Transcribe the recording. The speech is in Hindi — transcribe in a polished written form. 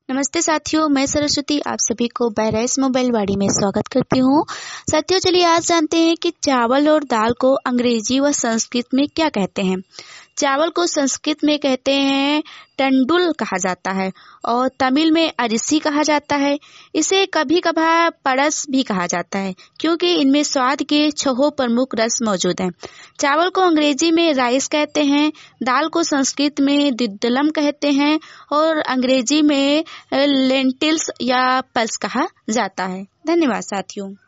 नमस्ते साथियों, मैं सरस्वती आप सभी को बहराइच मोबाइल वाड़ी में स्वागत करती हूँ। साथियों, चलिए आज जानते हैं कि चावल और दाल को अंग्रेजी व संस्कृत में क्या कहते हैं। चावल को संस्कृत में कहते हैं टंडुल कहा जाता है और तमिल में अरिसी कहा जाता है। इसे कभी कभार पड़स भी कहा जाता है क्योंकि इनमें स्वाद के 6 प्रमुख रस मौजूद हैं। चावल को अंग्रेजी में राइस कहते हैं, दाल को संस्कृत में द्विदलम कहते हैं और अंग्रेजी में लेंटिल्स या पल्स कहा जाता है। धन्यवाद साथियों।